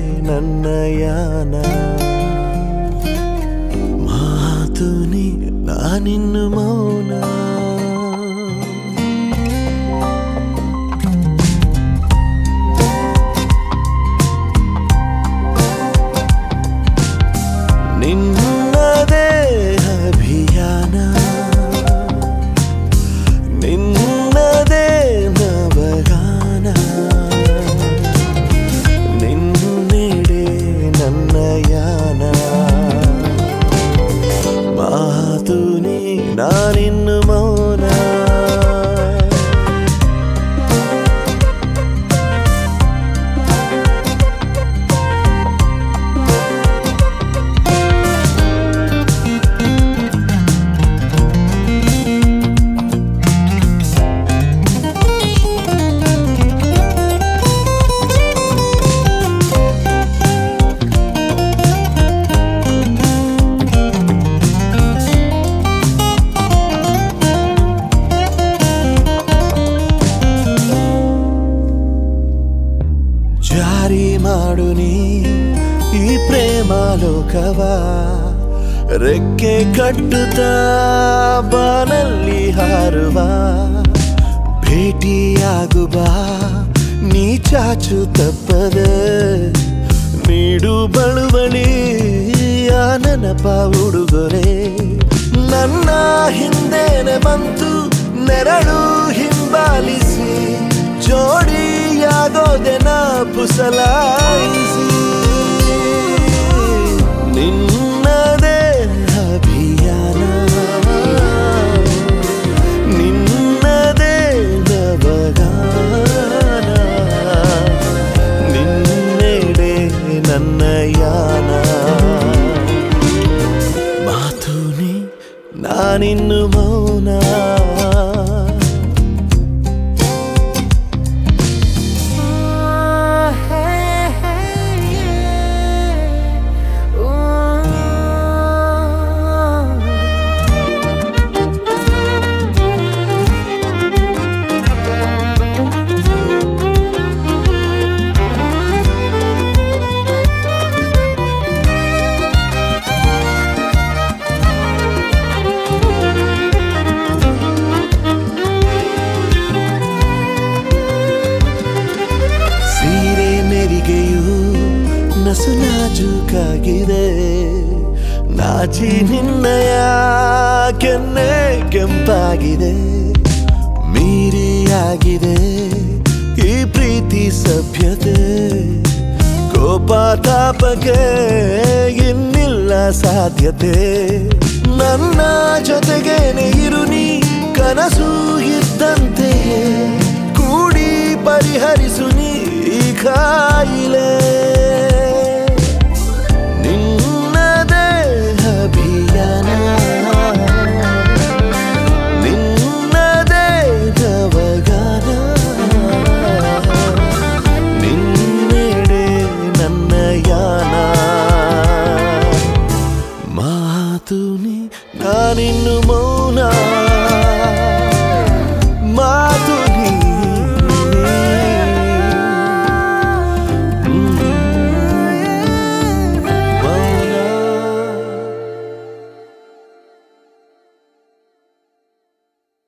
ನನ್ನ ಯಾನ ಮಾತು ನೀ ನಾನಿನ್ನು ಮೌನ ನಿನ್ನದೇ ಅಭಿಯಾನ ನಿನ್ನದೇ ನವಗಾನ ನಿನ್ನೆಡೆ ನನ್ನ ಯಾನ ಮಾತು ನೀ ನಾನಿನ್ನು ಮೌನ ಜಾರಿ ಮಾಡು ನೀ ಈ ಪ್ರೇಮ ಲೋಕವ ರೆಕ್ಕೆ ಕಟ್ಟುತ್ತಾ ಬಾನಲ್ಲಿ ಹಾರುವ ಭೇಟಿಯಾಗುವ ನೀ ಚಾಚು ತಪ್ಪದೆ ನೀಡು ಬಳುವಳಿ ಆ ನೆನಪ ಉಡುಗೊರೆ ನನ್ನ ಹಿಂದೇನೆ ಬಂತು ನೆರಳು ಹಿಂಬಾಲಿಸಿ ಜೋಡಿಯಾಗೋದೆನ ಪುಸಲಾಯಿಸಿ ನಿನ್ನದೇ ಅಭಿಯಾನ ನಿನ್ನದೇ ನವಗಾನ ನಿನ್ನೆಡೆ ನನ್ನ ಯಾನ ಮಾತು ನೀ ನಾನಿನ್ನು ಮೌನ ನಸು ನಾಜೂಕಾಗಿದೆ ನಾಚಿ ನಿನ್ನಯ ಕೆನ್ನೆ ಕೆಂಪಾಗಿದೆ ಮೀರಿಯಾಗಿದೆ ಈ ಪ್ರೀತಿ ಸಭ್ಯತೆ ಕೋಪ ತಾಪಕ್ಕೆ ಇನ್ನಿಲ್ಲ ಸಾಧ್ಯತೆ ನನ್ನ ಜೊತೆಗೇನೆ ಇರು ನೀ ಕನಸು ಇದ್ದಂತೆ ಕೂಡಿ ಪರಿಹರಿಸು ನೀ ಕಾಯಿಲೆ ನಿನ್ನದೇ ಅಭಿಯಾನ ನಿನ್ನದೇ ನವಗಾನ ನಿನ್ನೆಡೆ ನನ್ನ ಯಾನ ಮಾತು ನೀ ನಾನಿನ್ನು ಮೌನ